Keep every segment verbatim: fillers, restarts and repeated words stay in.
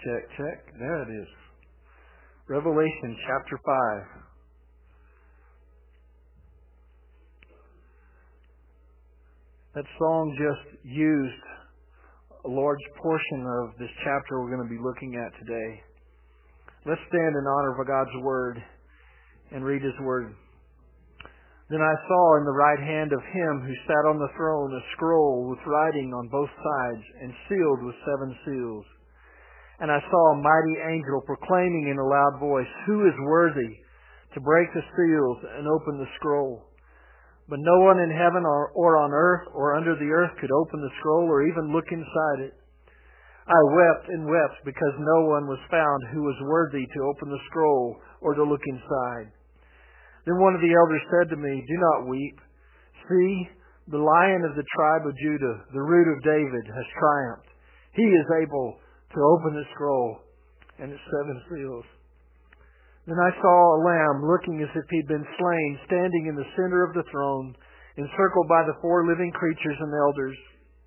check, check. There it is. Revelation chapter five. That song just used a large portion of this chapter we're going to be looking at today. Let's stand in honor of God's Word and read His Word. Then I saw in the right hand of Him who sat on the throne a scroll with writing on both sides and sealed with seven seals. And I saw a mighty angel proclaiming in a loud voice, "Who is worthy to break the seals and open the scroll?" But no one in heaven or, or on earth or under the earth could open the scroll or even look inside it. I wept and wept because no one was found who was worthy to open the scroll or to look inside. Then one of the elders said to me, "Do not weep. See, the Lion of the tribe of Judah, the Root of David, has triumphed. He is able to open the scroll and its seven seals." Then I saw a lamb looking as if he had been slain, standing in the center of the throne, encircled by the four living creatures and elders.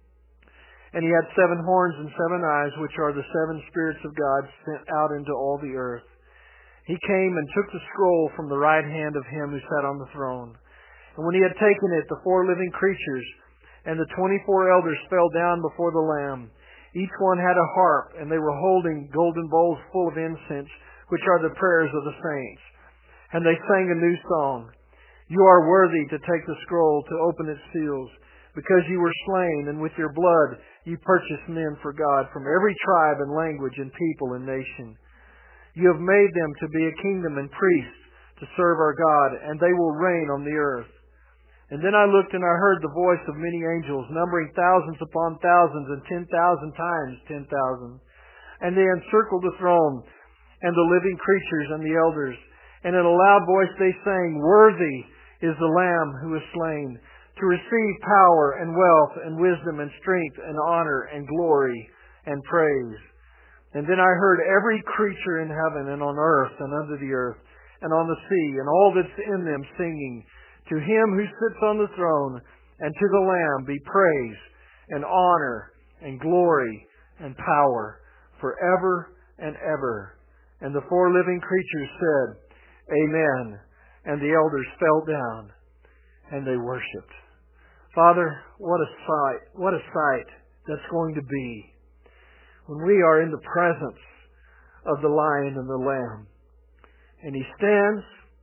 And he had seven horns and seven eyes, which are the seven spirits of God sent out into all the earth. He came and took the scroll from the right hand of Him who sat on the throne. And when he had taken it, the four living creatures and the twenty-four elders fell down before the Lamb. Each one had a harp, and they were holding golden bowls full of incense, which are the prayers of the saints. And they sang a new song. "You are worthy to take the scroll, to open its seals, because you were slain, and with your blood you purchased men for God from every tribe and language and people and nation. You have made them to be a kingdom and priests to serve our God, and they will reign on the earth." And then I looked and I heard the voice of many angels, numbering thousands upon thousands and ten thousand times ten thousand. And they encircled the throne and the living creatures and the elders. And in a loud voice they sang, "Worthy is the Lamb who is slain, to receive power and wealth and wisdom and strength and honor and glory and praise." And then I heard every creature in heaven and on earth and under the earth and on the sea and all that's in them singing, "To Him who sits on the throne and to the Lamb be praise and honor and glory and power forever and ever." And the four living creatures said, "Amen." And the elders fell down and they worshipped. Father, what a sight, what a sight that's going to be when we are in the presence of the Lion and the Lamb, and He stands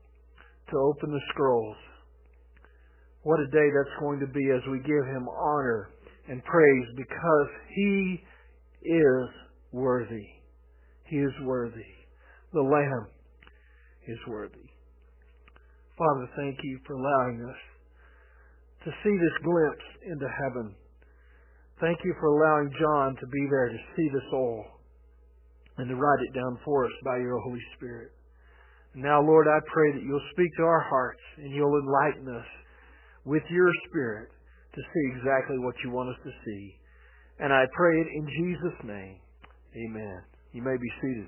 to open the scrolls. What a day that's going to be as we give Him honor and praise, because He is worthy. He is worthy. The Lamb is worthy. Father, thank You for allowing us to see this glimpse into heaven. Thank You for allowing John to be there to see this all and to write it down for us by Your Holy Spirit. And now, Lord, I pray that You'll speak to our hearts and You'll enlighten us with Your Spirit to see exactly what You want us to see. And I pray it in Jesus' name. Amen. You may be seated.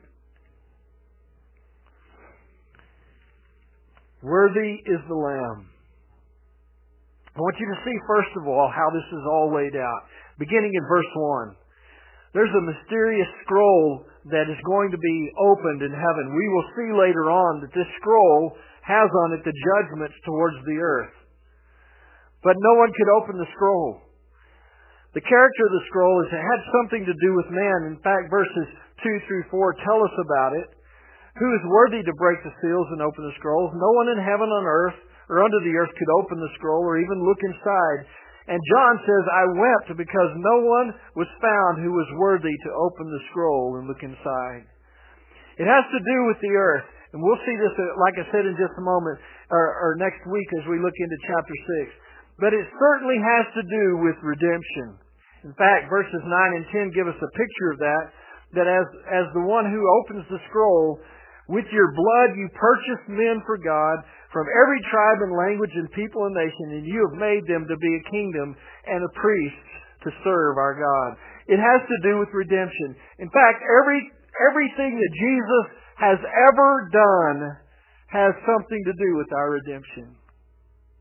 Worthy is the Lamb. I want you to see, first of all, how this is all laid out. Beginning in verse one. There's a mysterious scroll that is going to be opened in heaven. We will see later on that this scroll has on it the judgments towards the earth. But no one could open the scroll. The character of the scroll is it had something to do with man. In fact, verses two through four tell us about it. Who is worthy to break the seals and open the scrolls? No one in heaven, on earth, or under the earth could open the scroll or even look inside. And John says, "I wept because no one was found who was worthy to open the scroll and look inside." It has to do with the earth. And we'll see this, like I said, in just a moment, or, or next week as we look into chapter six. But it certainly has to do with redemption. In fact, verses nine and ten give us a picture of that, that as, as the one who opens the scroll, "With your blood you purchased men for God from every tribe and language and people and nation, and you have made them to be a kingdom and a priest to serve our God." It has to do with redemption. In fact, every everything that Jesus has ever done has something to do with our redemption.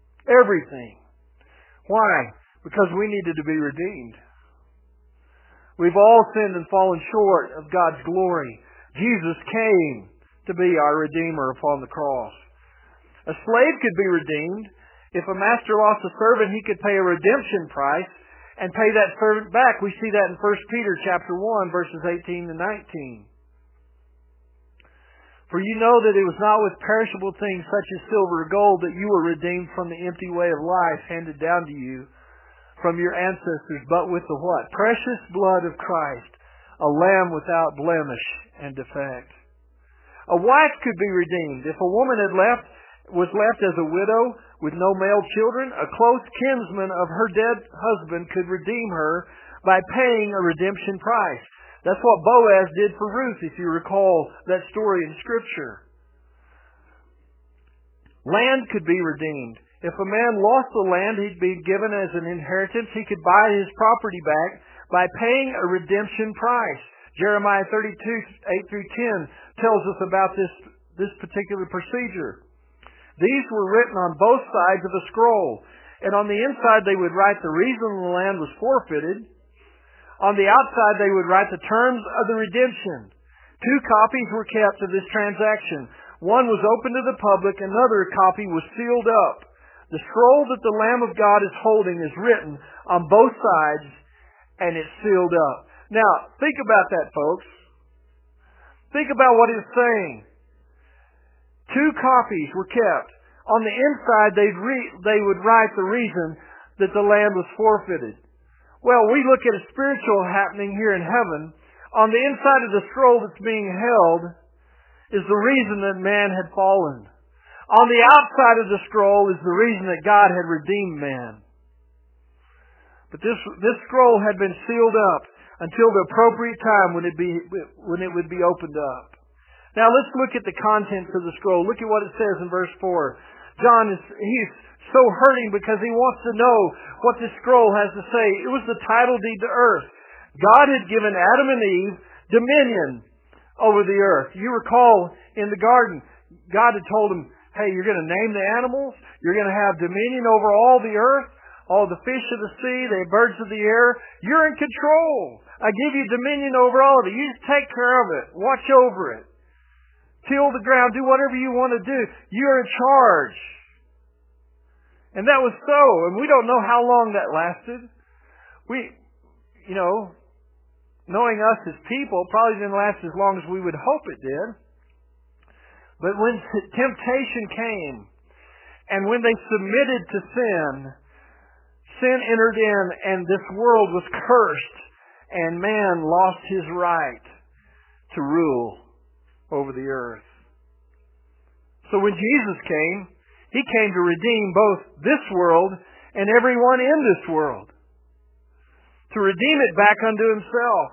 Everything. Why? Because we needed to be redeemed. We've all sinned and fallen short of God's glory. Jesus came to be our Redeemer upon the cross. A slave could be redeemed. If a master lost a servant, he could pay a redemption price and pay that servant back. We see that in First Peter chapter one, verses eighteen to nineteen. For you know that it was not with perishable things such as silver or gold that you were redeemed from the empty way of life handed down to you from your ancestors, but with the what? Precious blood of Christ, a lamb without blemish and defect. A wife could be redeemed. If a woman had left, was left as a widow with no male children, a close kinsman of her dead husband could redeem her by paying a redemption price. That's what Boaz did for Ruth, if you recall that story in Scripture. Land could be redeemed. If a man lost the land he'd be given as an inheritance, he could buy his property back by paying a redemption price. Jeremiah thirty-two, eight through ten tells us about this, this particular procedure. These were written on both sides of a scroll, and on the inside they would write the reason the land was forfeited. On the outside they would write the terms of the redemption. Two copies were kept of this transaction. One was open to the public, another copy was sealed up. The scroll that the Lamb of God is holding is written on both sides, and it's sealed up. Now, think about that, folks. Think about what it's saying. Two copies were kept. On the inside, they'd re- they would write the reason that the land was forfeited. Well, we look at a spiritual happening here in heaven. On the inside of the scroll that's being held is the reason that man had fallen. On the outside of the scroll is the reason that God had redeemed man. But this this scroll had been sealed up until the appropriate time when it be when it would be opened up. Now let's look at the contents of the scroll. Look at what it says in verse four. John is he's so hurting because he wants to know what this scroll has to say. It was the title deed to earth. God had given Adam and Eve dominion over the earth. You recall in the garden, God had told them, hey, you're going to name the animals. You're going to have dominion over all the earth, all the fish of the sea, the birds of the air. You're in control. I give you dominion over all of it. You just take care of it. Watch over it. Till the ground. Do whatever you want to do. You're in charge. And that was so. And we don't know how long that lasted. We, you know, knowing us as people, probably didn't last as long as we would hope it did. But when temptation came, and when they submitted to sin, sin entered in, and this world was cursed, and man lost his right to rule over the earth. So when Jesus came, He came to redeem both this world and everyone in this world. To redeem it back unto Himself.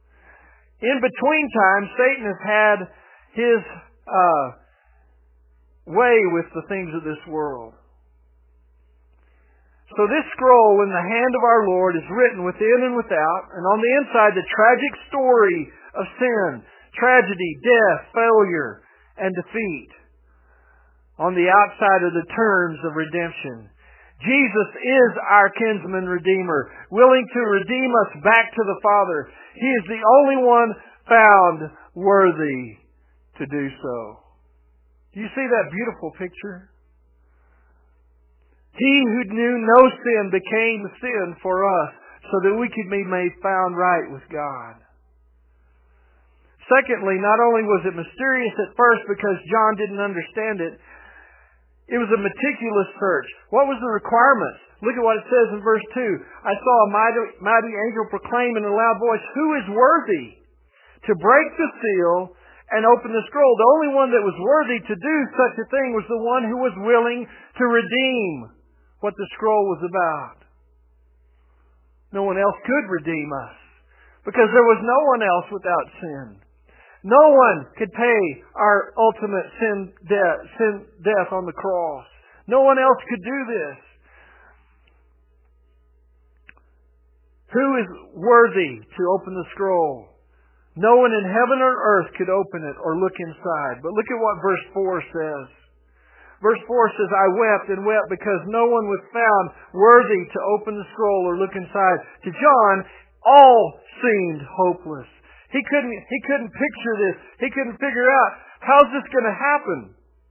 In between time, Satan has had his uh, way with the things of this world. So this scroll in the hand of our Lord is written within and without, and on the inside the tragic story of sin, tragedy, death, failure, and defeat. On the outside are the terms of redemption. Jesus is our kinsman redeemer, willing to redeem us back to the Father. He is the only one found worthy to do so. Do you see that beautiful picture? He who knew no sin became sin for us so that we could be made found right with God. Secondly, not only was it mysterious at first because John didn't understand it, it was a meticulous search. What was the requirements? Look at what it says in verse two. I saw a mighty, mighty angel proclaim in a loud voice, "Who is worthy to break the seal and open the scroll?" The only one that was worthy to do such a thing was the one who was willing to redeem what the scroll was about. No one else could redeem us because there was no one else without sin. No one could pay our ultimate sin death, sin death on the cross. No one else could do this. Who is worthy to open the scroll? No one in heaven or earth could open it or look inside. But look at what verse four says. Verse four says, I wept and wept because no one was found worthy to open the scroll or look inside. To John, All seemed hopeless. He couldn't, he couldn't picture this. He couldn't figure out, how's this going to happen?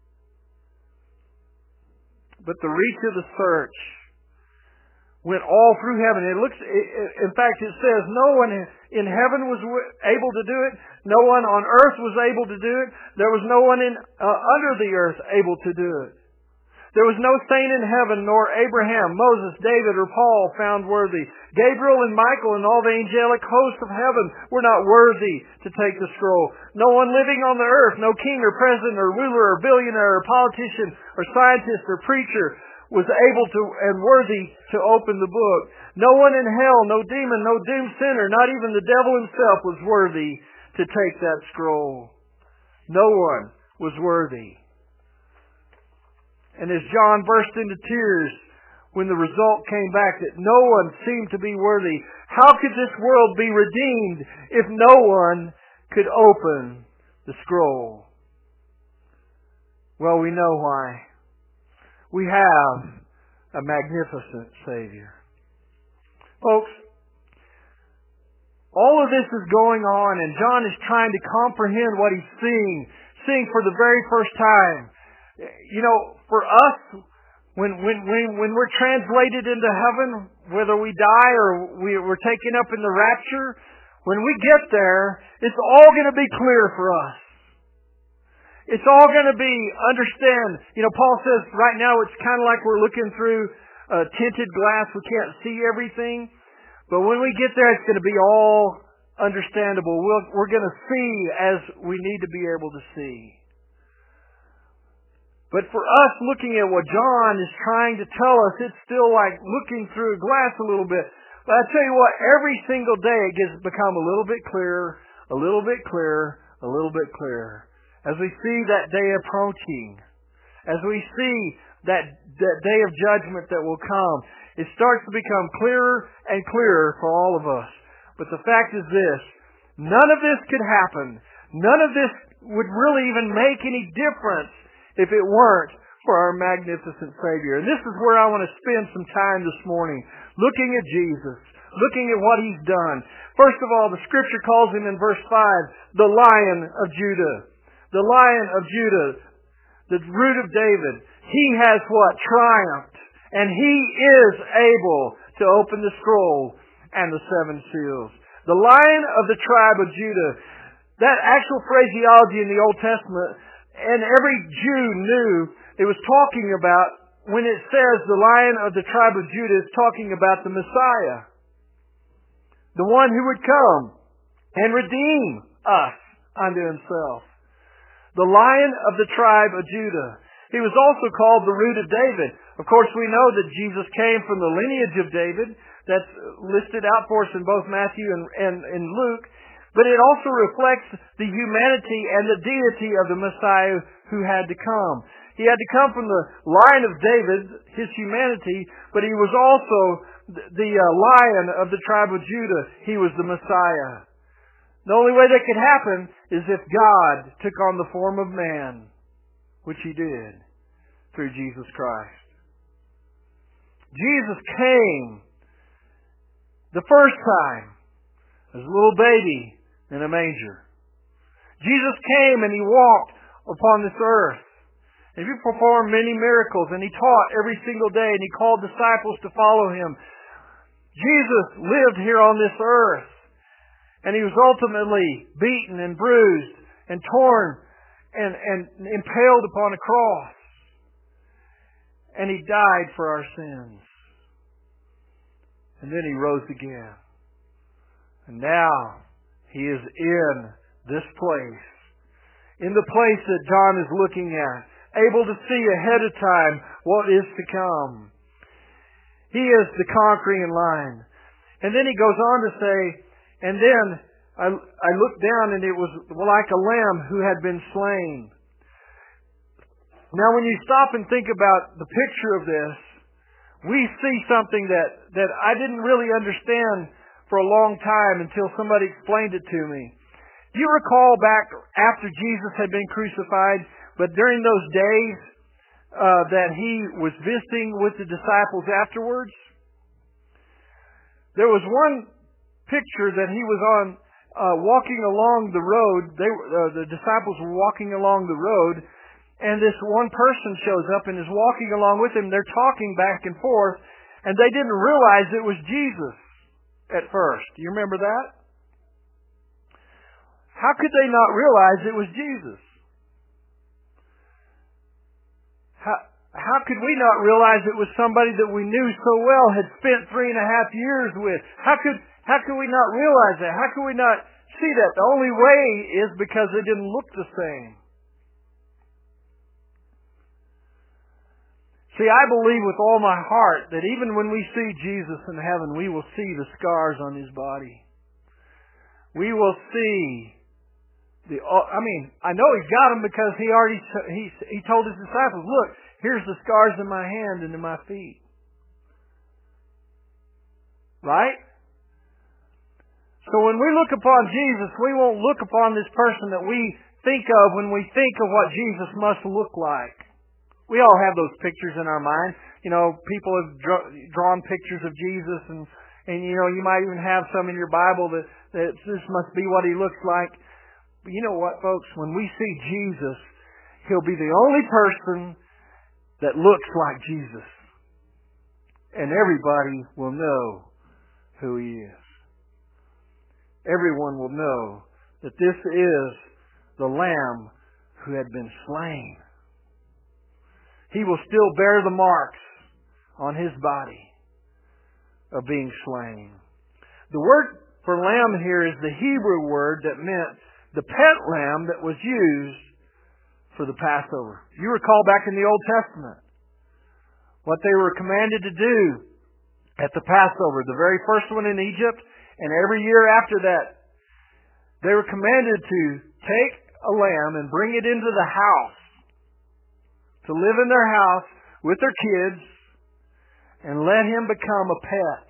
But the reach of the search went all through heaven. It looks, in fact, it says no one in heaven was able to do it. No one on earth was able to do it. There was no one in uh, under the earth able to do it. There was no saint in heaven, nor Abraham, Moses, David, or Paul found worthy. Gabriel and Michael and all the angelic hosts of heaven were not worthy to take the scroll. No one living on the earth, no king or president or ruler or billionaire or politician or scientist or preacher was able to and worthy to open the book. No one in hell, no demon, no doomed sinner, not even the devil himself was worthy to take that scroll. No one was worthy. And as John burst into tears when the result came back that no one seemed to be worthy, how could this world be redeemed if no one could open the scroll? Well, we know why. We have a magnificent Savior. Folks, all of this is going on, and John is trying to comprehend what he's seeing, seeing for the very first time. You know, for us, when when when when we're translated into heaven, whether we die or we, we're taken up in the rapture, when we get there, it's all going to be clear for us. It's all going to be understand. You know, Paul says right now it's kind of like we're looking through a tinted glass. We can't see everything. But when we get there, it's going to be all understandable. We'll, we're going to see as we need to be able to see. But for us, looking at what John is trying to tell us, it's still like looking through a glass a little bit. But I tell you what, every single day it gets become a little bit clearer, a little bit clearer, a little bit clearer. As we see that day approaching, as we see that, that day of judgment that will come, it starts to become clearer and clearer for all of us. But the fact is this, none of this could happen. None of this would really even make any difference if it weren't for our magnificent Savior. And this is where I want to spend some time this morning, looking at Jesus, looking at what He's done. First of all, the Scripture calls Him in verse five, the Lion of Judah. The Lion of Judah, the root of David. He has what? Triumphed. And He is able to open the scroll and the seven seals. The Lion of the tribe of Judah. That actual phraseology in the Old Testament, and every Jew knew it was talking about, when it says the Lion of the tribe of Judah, it's talking about the Messiah. The one who would come and redeem us unto Himself. The Lion of the tribe of Judah. He was also called the root of David. Of course, we know that Jesus came from the lineage of David. That's listed out for us in both Matthew and, and, and Luke. But it also reflects the humanity and the deity of the Messiah who had to come. He had to come from the line of David, his humanity, but he was also the uh, Lion of the tribe of Judah. He was the Messiah. The only way that could happen is if God took on the form of man, which He did through Jesus Christ. Jesus came the first time as a little baby in a manger. Jesus came and He walked upon this earth. And He performed many miracles, and He taught every single day, and He called disciples to follow Him. Jesus lived here on this earth, and He was ultimately beaten and bruised and torn and, and impaled upon a cross. And He died for our sins. And then He rose again. And now He is in this place, in the place that John is looking at, able to see ahead of time what is to come. He is the conquering Lion. And then He goes on to say, and then I, I looked down and it was like a lamb who had been slain. Now when you stop and think about the picture of this, we see something that, that I didn't really understand for a long time until somebody explained it to me. Do you recall back after Jesus had been crucified, but during those days uh, that He was visiting with the disciples afterwards, there was one picture that he was on uh, walking along the road. They uh, the disciples were walking along the road, and this one person shows up and is walking along with him. They're talking back and forth, and they didn't realize it was Jesus at first. Do you remember that? How could they not realize it was Jesus? How, how could we not realize it was somebody that we knew so well, had spent three and a half years with? How could, how could we not realize that? How could we not see that? The only way is because they didn't look the same. See, I believe with all my heart that even when we see Jesus in heaven, we will see the scars on His body. We will see the, I mean, I know He's got them because He already, He, he told His disciples, look, here's the scars in my hand and in my feet. Right? So when we look upon Jesus, we won't look upon this person that we think of when we think of what Jesus must look like. We all have those pictures in our mind. You know, people have dr- drawn pictures of Jesus, and, and you know, you might even have some in your Bible that, that this must be what He looks like. But you know what, folks? When we see Jesus, He'll be the only person that looks like Jesus. And everybody will know who He is. Everyone will know that this is the Lamb who had been slain. He will still bear the marks on His body of being slain. The word for lamb here is the Hebrew word that meant the pet lamb that was used for the Passover. You recall back in the Old Testament what they were commanded to do at the Passover, the very first one in Egypt, and every year after that, they were commanded to take a lamb and bring it into the house, to live in their house with their kids, and let him become a pet.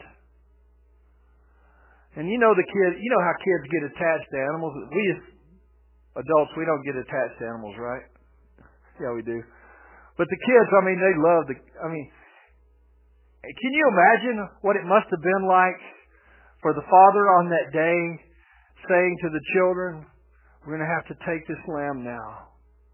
And you know the kid, you know how kids get attached to animals. We as adults, we don't get attached to animals, right? Yeah, we do. But the kids, I mean, they love the, I mean, can you imagine what it must have been like for the father on that day saying to the children, we're going to have to take this lamb now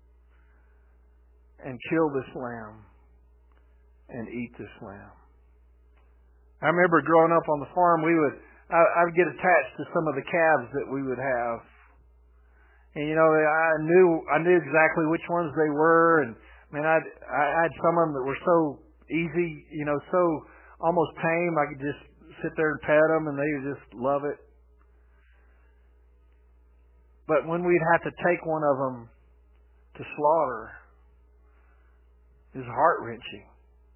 and kill this lamb and eat this lamb. I remember growing up on the farm, we would, I, I would get attached to some of the calves that we would have. And you know, I knew, I knew exactly which ones they were, and man, I'd, I had some of them that were so easy, you know, so almost tame. I could just sit there and pet them, and they would just love it. But when we'd have to take one of them to slaughter, it was heart-wrenching.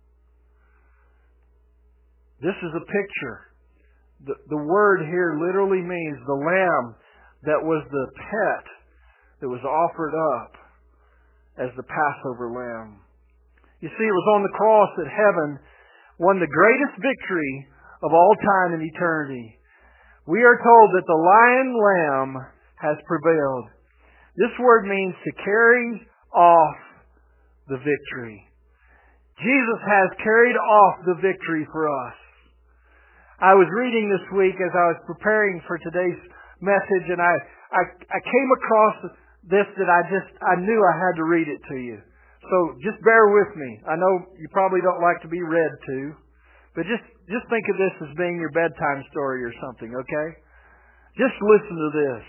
This is a picture. The, the word here literally means the lamb that was the pet that was offered up as the Passover lamb. You see, it was on the cross that heaven won the greatest victory of all time and eternity. We are told that the lion lamb has prevailed. This word means to carry off the victory. Jesus has carried off the victory for us. I was reading this week as I was preparing for today's message, and I, I, I came across this that I just, I knew I had to read it to you. So just bear with me. I know you probably don't like to be read to, but just, just think of this as being your bedtime story or something, okay? Just listen to this.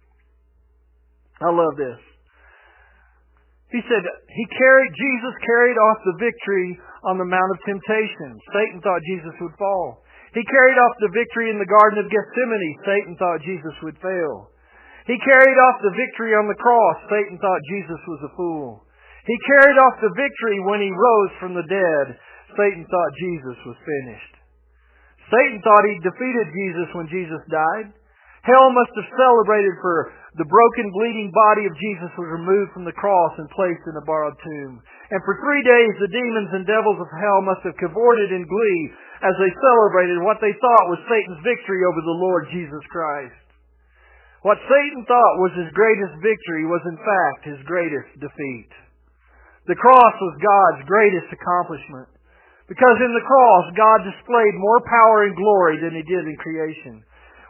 I love this. He said, he carried, Jesus carried off the victory on the Mount of Temptation. Satan thought Jesus would fall. He carried off the victory in the Garden of Gethsemane. Satan thought Jesus would fail. He carried off the victory on the cross. Satan thought Jesus was a fool. He carried off the victory when He rose from the dead. Satan thought Jesus was finished. Satan thought he'd defeated Jesus when Jesus died. Hell must have celebrated for the broken, bleeding body of Jesus was removed from the cross and placed in a borrowed tomb. And for three days the demons and devils of hell must have cavorted in glee as they celebrated what they thought was Satan's victory over the Lord Jesus Christ. What Satan thought was his greatest victory was in fact his greatest defeat. The cross was God's greatest accomplishment. Because in the cross, God displayed more power and glory than He did in creation.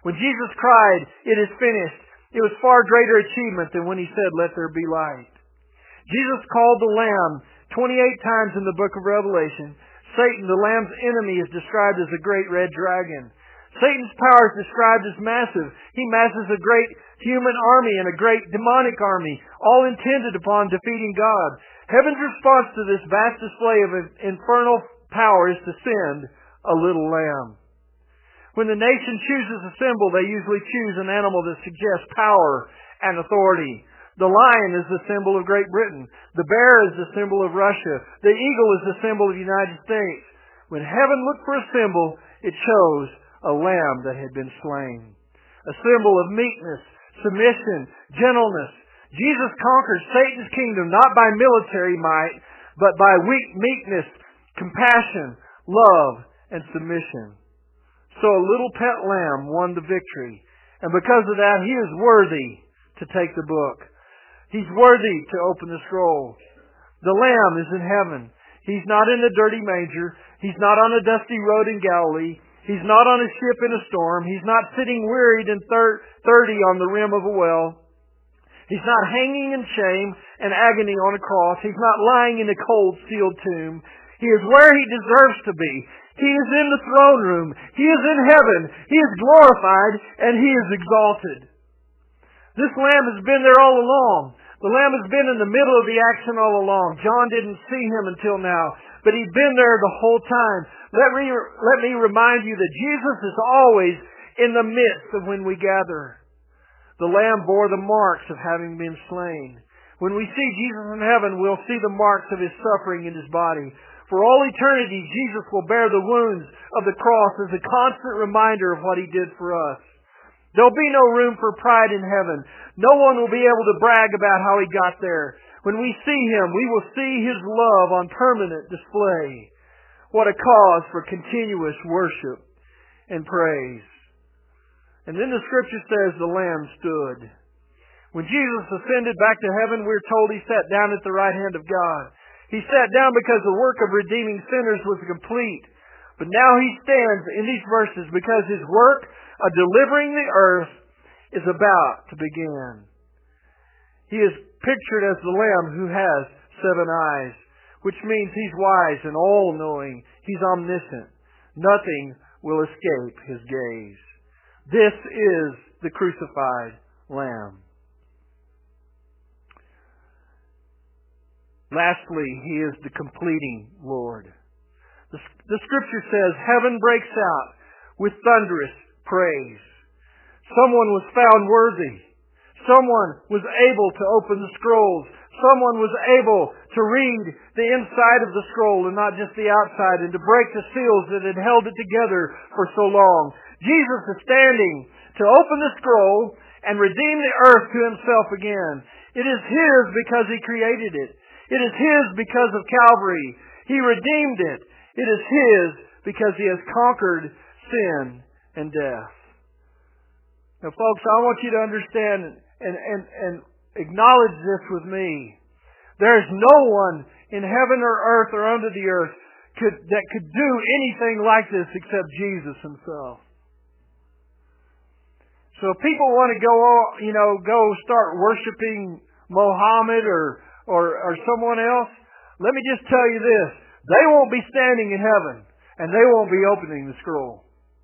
When Jesus cried, "It is finished," it was far greater achievement than when He said, "Let there be light." Jesus called the Lamb twenty-eight times in the book of Revelation. Satan, the Lamb's enemy, is described as a great red dragon. Satan's power is described as massive. He masses a great human army and a great demonic army, all intended upon defeating God. Heaven's response to this vast display of infernal power is to send a little lamb. When the nation chooses a symbol, they usually choose an animal that suggests power and authority. The lion is the symbol of Great Britain. The bear is the symbol of Russia. The eagle is the symbol of the United States. When heaven looked for a symbol, it chose a lamb that had been slain. A symbol of meekness, submission, gentleness. Jesus conquered Satan's kingdom not by military might, but by weak meekness, compassion, love, and submission. So a little pet lamb won the victory. And because of that, he is worthy to take the book. He's worthy to open the scroll. The Lamb is in heaven. He's not in a dirty manger. He's not on a dusty road in Galilee. He's not on a ship in a storm. He's not sitting wearied and thir- thirty on the rim of a well. He's not hanging in shame and agony on a cross. He's not lying in a cold, sealed tomb. He is where He deserves to be. He is in the throne room. He is in heaven. He is glorified and He is exalted. This Lamb has been there all along. The Lamb has been in the middle of the action all along. John didn't see Him until now, but He's been there the whole time. Let me, let me remind you that Jesus is always in the midst of when we gather. The Lamb bore the marks of having been slain. When we see Jesus in heaven, we'll see the marks of His suffering in His body. For all eternity, Jesus will bear the wounds of the cross as a constant reminder of what He did for us. There'll be no room for pride in heaven. No one will be able to brag about how He got there. When we see Him, we will see His love on permanent display. What a cause for continuous worship and praise. And then the Scripture says the Lamb stood. When Jesus ascended back to heaven, we're told He sat down at the right hand of God. He sat down because the work of redeeming sinners was complete. But now He stands in these verses because His work of delivering the earth is about to begin. He is pictured as the Lamb who has seven eyes, which means He's wise and all-knowing. He's omniscient. Nothing will escape His gaze. This is the crucified Lamb. Lastly, He is the completing Lord. The, the Scripture says, heaven breaks out with thunderous praise. Someone was found worthy. Someone was able to open the scrolls. Someone was able to read the inside of the scroll and not just the outside, and to break the seals that had held it together for so long. Jesus is standing to open the scroll and redeem the earth to Himself again. It is His because He created it. It is His because of Calvary. He redeemed it. It is His because He has conquered sin and death. Now, folks, I want you to understand and, and, and acknowledge this with me. There is no one in heaven or earth or under the earth could, that could do anything like this except Jesus Himself. So if people want to go, you know, go start worshiping Mohammed or, or, or someone else, let me just tell you this. They won't be standing in heaven, and they won't be opening the scroll.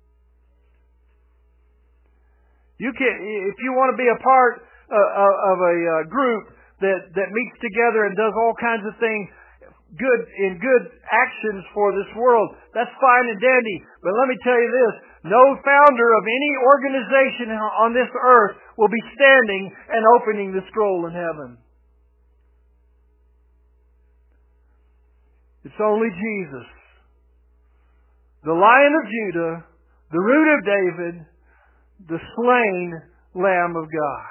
You can, if you want to be a part uh, of a uh, group that, that meets together and does all kinds of things, good in good actions for this world, that's fine and dandy. But let me tell you this: no founder of any organization on this earth will be standing and opening the scroll in heaven. It's only Jesus, the Lion of Judah, the Root of David, the slain Lamb of God.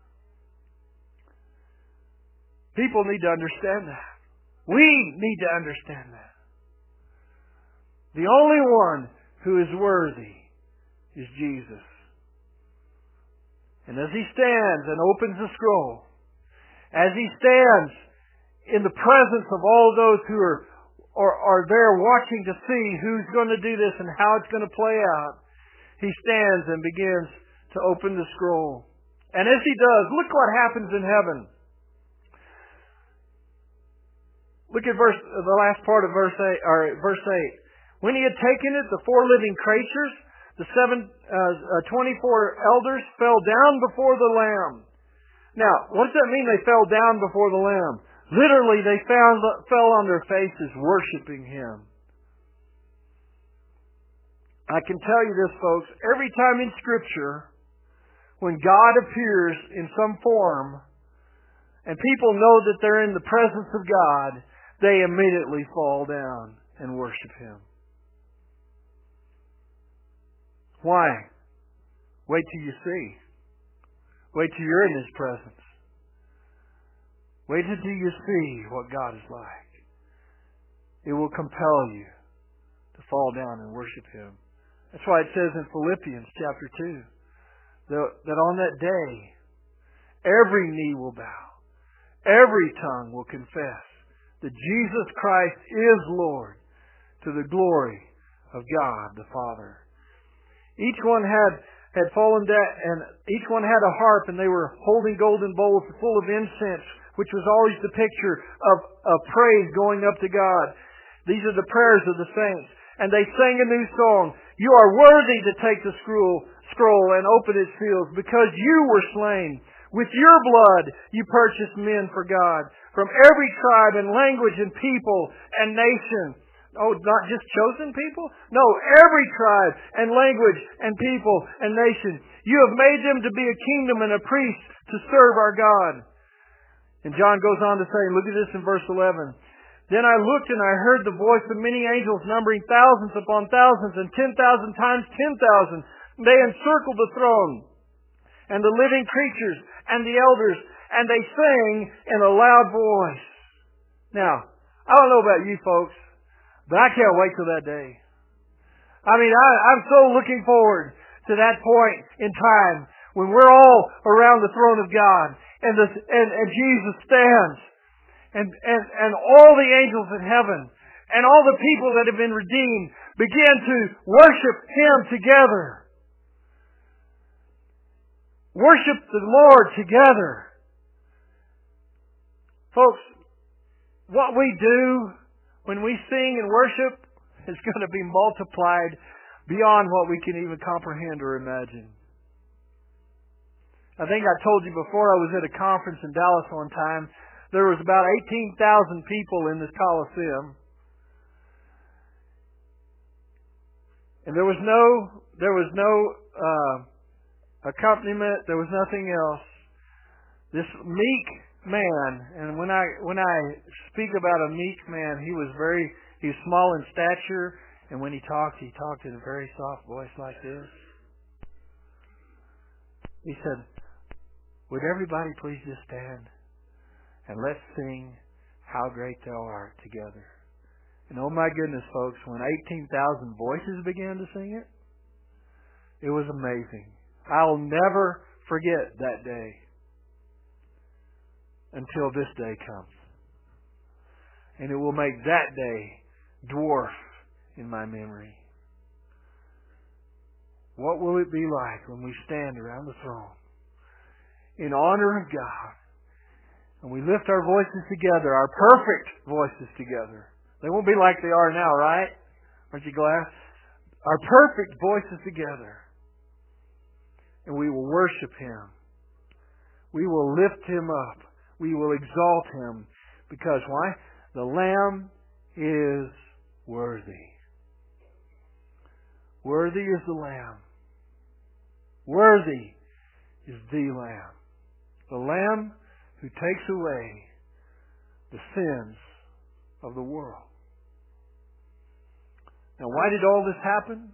People need to understand that. We need to understand that. The only one who is worthy is Jesus. And as He stands and opens the scroll, as He stands in the presence of all those who are, are, are there watching to see who's going to do this and how it's going to play out, he stands and begins to open the scroll. And as he does, look what happens in heaven. Look at verse, the last part of verse eight, or verse eight. When he had taken it, the four living creatures, the seven, uh, uh, twenty-four elders fell down before the Lamb. Now, what does that mean they fell down before the Lamb? Literally, they found, fell on their faces worshiping Him. I can tell you this, folks, every time in Scripture, when God appears in some form, and people know that they're in the presence of God, they immediately fall down and worship Him. Why? Wait till you see. Wait till you're in His presence. Wait until you see what God is like. It will compel you to fall down and worship Him. That's why it says in Philippians chapter two that on that day every knee will bow, every tongue will confess that Jesus Christ is Lord, to the glory of God the Father. Each one had had fallen down, and each one had a harp, and they were holding golden bowls full of incense, which was always the picture of, of praise going up to God. These are the prayers of the saints. And they sang a new song. You are worthy to take the scroll, scroll and open its seals, because you were slain. With your blood you purchased men for God, from every tribe and language and people and nation. Oh, not just chosen people? No, every tribe and language and people and nation. You have made them to be a kingdom and a priest to serve our God. And John goes on to say, look at this in verse eleven. Then I looked and I heard the voice of many angels numbering thousands upon thousands and ten thousand times ten thousand. They encircled the throne and the living creatures and the elders, and they sang in a loud voice. Now, I don't know about you folks, but I can't wait till that day. I mean, I, I'm so looking forward to that point in time when we're all around the throne of God and, the, and, and Jesus stands. And, and, and all the angels in heaven and all the people that have been redeemed begin to worship Him together. Worship the Lord together. Folks, what we do when we sing and worship is going to be multiplied beyond what we can even comprehend or imagine. I think I told you before, I was at a conference in Dallas one time. There was about eighteen thousand people in this Coliseum. And there was no, there was no uh, accompaniment. There was nothing else. This meek man, and when I when I speak about a meek man, he was very, he was small in stature, and when he talked, he talked in a very soft voice like this. He said, "Would everybody please just stand? And let's sing How Great Thou Art together." And oh my goodness, folks, when eighteen thousand voices began to sing it, it was amazing. I'll never forget that day until this day comes. And it will make that day dwarf in my memory. What will it be like when we stand around the throne in honor of God? And we lift our voices together, our perfect voices together. They won't be like they are now, right? Aren't you glad? Our perfect voices together. And we will worship Him. We will lift Him up. We will exalt Him. Because why? The Lamb is worthy. Worthy is the Lamb. Worthy is the Lamb. The Lamb who takes away the sins of the world. Now, why did all this happen?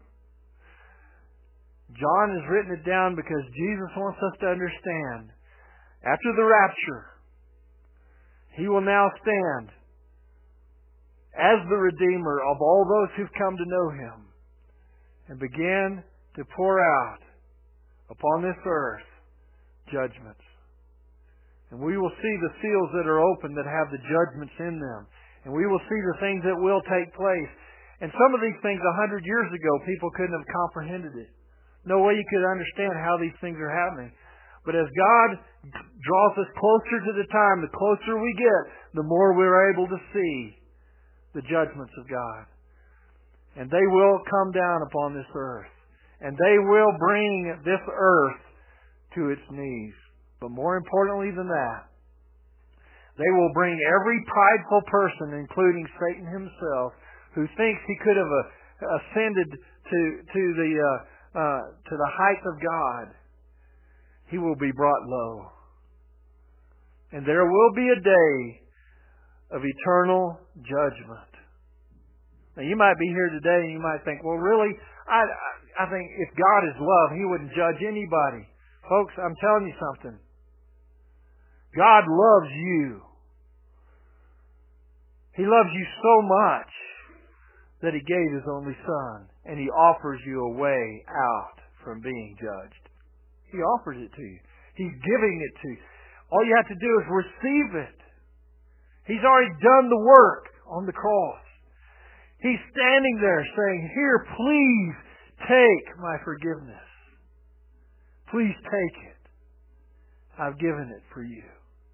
John has written it down because Jesus wants us to understand, after the rapture, He will now stand as the Redeemer of all those who've come to know Him and begin to pour out upon this earth judgments. And we will see the seals that are open that have the judgments in them. And we will see the things that will take place. And some of these things a hundred years ago, people couldn't have comprehended it. No way you could understand how these things are happening. But as God draws us closer to the time, the closer we get, the more we're able to see the judgments of God. And they will come down upon this earth. And they will bring this earth to its knees. But more importantly than that, they will bring every prideful person, including Satan himself, who thinks he could have uh, ascended to to the uh, uh, to the height of God. He will be brought low, and there will be a day of eternal judgment. Now, you might be here today, and you might think, "Well, really, I I think if God is love, He wouldn't judge anybody." Folks, I'm telling you something. God loves you. He loves you so much that He gave His only Son, and He offers you a way out from being judged. He offers it to you. He's giving it to you. All you have to do is receive it. He's already done the work on the cross. He's standing there saying, "Here, please take my forgiveness. Please take it. I've given it for you."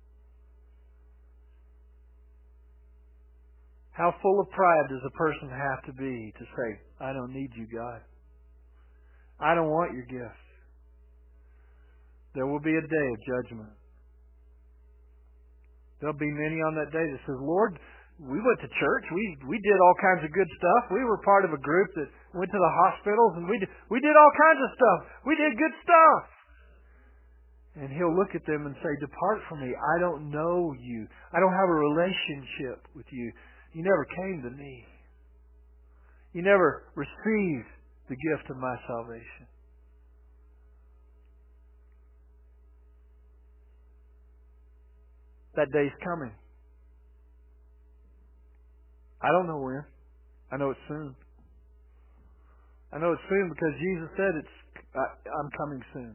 How full of pride does a person have to be to say, "I don't need you, God. I don't want your gift." There will be a day of judgment. There'll be many on that day that says, "Lord, we went to church. We we did all kinds of good stuff. We were part of a group that went to the hospitals, and we did, we did all kinds of stuff. We did good stuff." And He'll look at them and say, "Depart from me. I don't know you. I don't have a relationship with you. You never came to me. You never received the gift of my salvation." That day's coming. I don't know when. I know it's soon. I know it's soon because Jesus said it's I, I'm coming soon.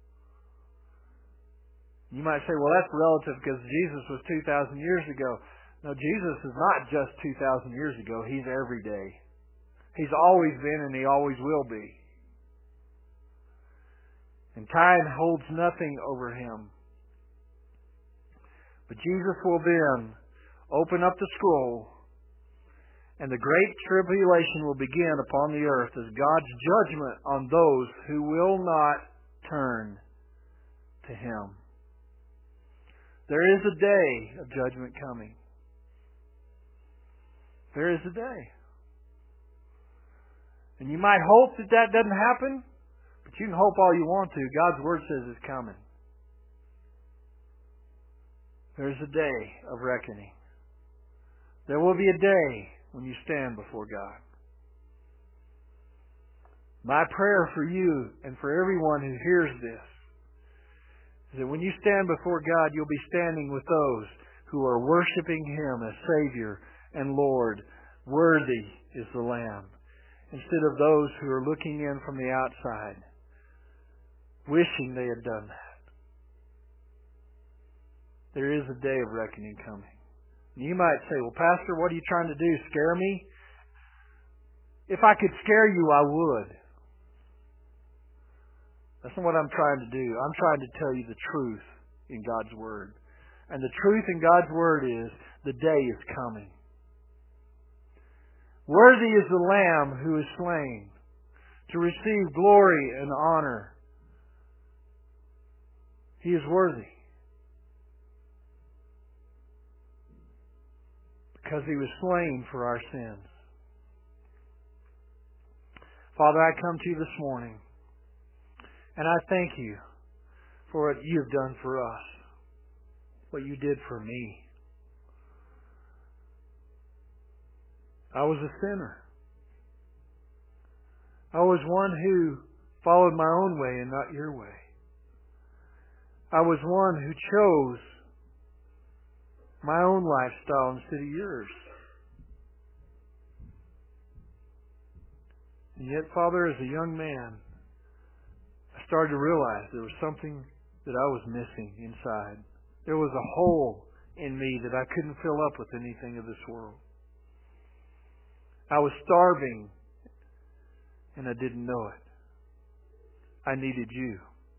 You might say, "Well, that's relative because Jesus was two thousand years ago." No, Jesus is not just two thousand years ago. He's every day. He's always been and He always will be. And time holds nothing over Him. But Jesus will then open up the scroll, and the great tribulation will begin upon the earth as God's judgment on those who will not turn to Him. There is a day of judgment coming. There is a day. And you might hope that that doesn't happen, but you can hope all you want to. God's Word says it's coming. There's a day of reckoning. There will be a day when you stand before God. My prayer for you and for everyone who hears this is that when you stand before God, you'll be standing with those who are worshiping Him as Savior and Lord. Worthy is the Lamb. Instead of those who are looking in from the outside, wishing they had done that. There is a day of reckoning coming. And you might say, "Well, Pastor, what are you trying to do? Scare me?" If I could scare you, I would. That's not what I'm trying to do. I'm trying to tell you the truth in God's Word. And the truth in God's Word is the day is coming. Worthy is the Lamb who is slain to receive glory and honor. He is worthy. Because He was slain for our sins. Father, I come to You this morning, and I thank You for what You've done for us, what You did for me. I was a sinner. I was one who followed my own way and not Your way. I was one who chose my own lifestyle instead of Yours. And yet, Father, as a young man, I started to realize there was something that I was missing inside. There was a hole in me that I couldn't fill up with anything of this world. I was starving, and I didn't know it. I needed you.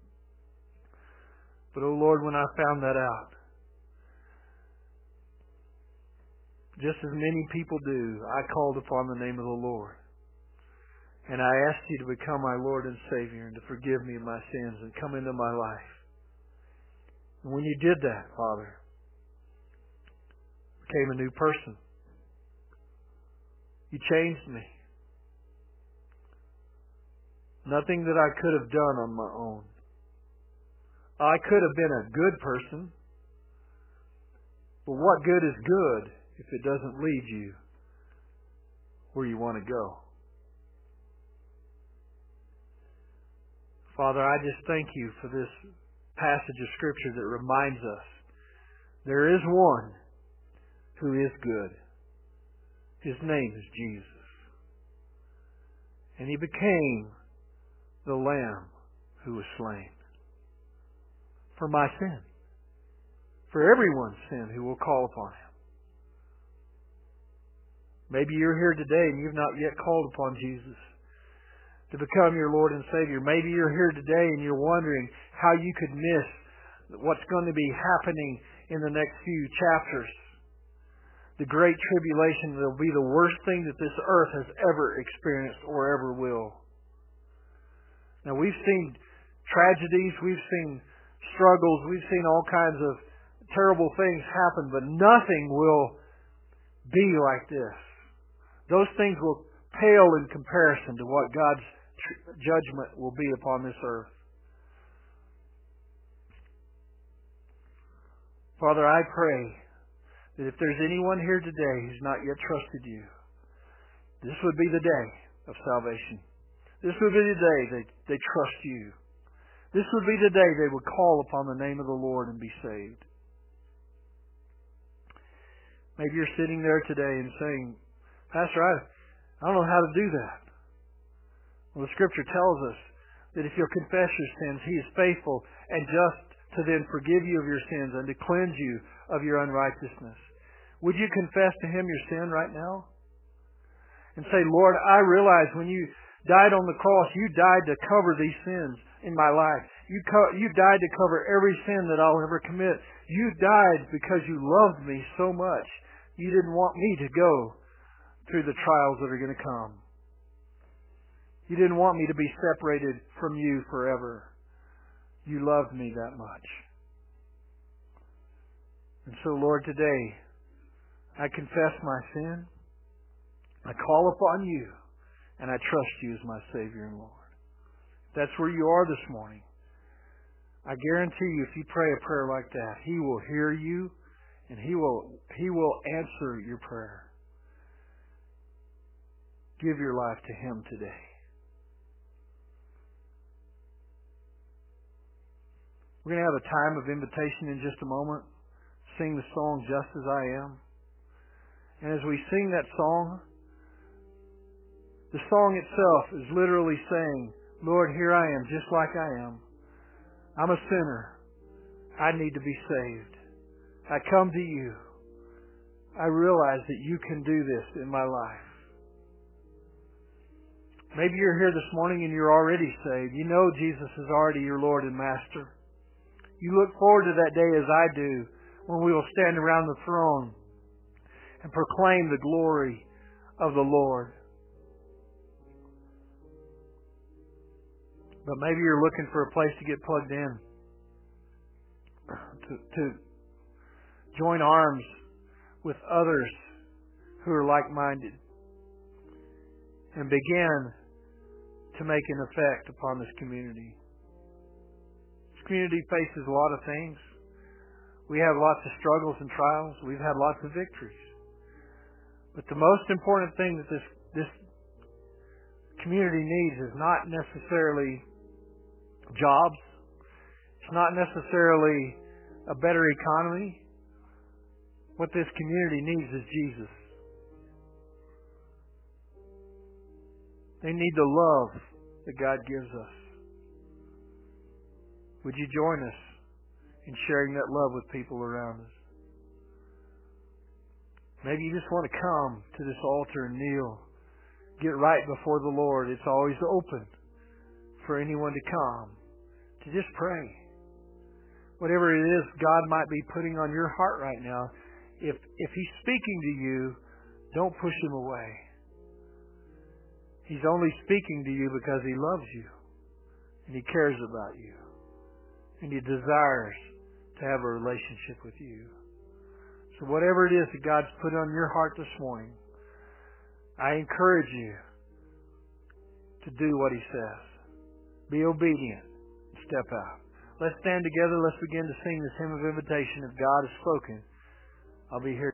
But, oh Lord, when I found that out, just as many people do, I called upon the name of the Lord. And I asked you to become my Lord and Savior and to forgive me of my sins and come into my life. And when you did that, Father, I became a new person. You changed me. Nothing that I could have done on my own. I could have been a good person, but what good is good if it doesn't lead you where you want to go? Father, I just thank you for this passage of Scripture that reminds us there is one who is good. His name is Jesus. And He became the Lamb who was slain for my sin, for everyone's sin who will call upon Him. Maybe you're here today and you've not yet called upon Jesus to become your Lord and Savior. Maybe you're here today and you're wondering how you could miss what's going to be happening in the next few chapters. The great tribulation will be the worst thing that this earth has ever experienced or ever will. Now, we've seen tragedies, we've seen struggles, we've seen all kinds of terrible things happen, but nothing will be like this. Those things will pale in comparison to what God's tr- judgment will be upon this earth. Father, I pray that if there's anyone here today who's not yet trusted you, this would be the day of salvation. This would be the day they, they trust you. This would be the day they would call upon the name of the Lord and be saved. Maybe you're sitting there today and saying, Pastor, I, I don't know how to do that. Well, the Scripture tells us that if you'll confess your sins, He is faithful and just to then forgive you of your sins and to cleanse you of your unrighteousness. Would you confess to Him your sin right now? And say, Lord, I realize when you died on the cross, you died to cover these sins in my life. You co- you died to cover every sin that I'll ever commit. You died because you loved me so much. You didn't want me to go through the trials that are going to come. You didn't want me to be separated from you forever. You loved me that much. And so, Lord, today, I confess my sin. I call upon you, and I trust you as my Savior and Lord. If that's where you are this morning, I guarantee you, if you pray a prayer like that, He will hear you, and He will He will answer your prayer. Give your life to Him today. We're going to have a time of invitation in just a moment. Sing the song, Just As I Am. And as we sing that song, the song itself is literally saying, Lord, here I am, just like I am. I'm a sinner. I need to be saved. I come to you. I realize that you can do this in my life. Maybe you're here this morning and you're already saved. You know Jesus is already your Lord and Master. You look forward to that day as I do, when we will stand around the throne and proclaim the glory of the Lord. But maybe you're looking for a place to get plugged in, to, to join arms with others who are like-minded and begin to make an effect upon this community. This community faces a lot of things. We have lots of struggles and trials. We've had lots of victories. But the most important thing that this, this community needs is not necessarily jobs. It's not necessarily a better economy. What this community needs is Jesus. They need the love that God gives us. Would you join us in sharing that love with people around us? Maybe you just want to come to this altar and kneel. Get right before the Lord. It's always open for anyone to come, to just pray. Whatever it is God might be putting on your heart right now, if if He's speaking to you, don't push Him away. He's only speaking to you because He loves you, and He cares about you, and He desires to have a relationship with you. So whatever it is that God's put on your heart this morning, I encourage you to do what He says. Be obedient. Step out. Let's stand together. Let's begin to sing this hymn of invitation. If God has spoken, I'll be here.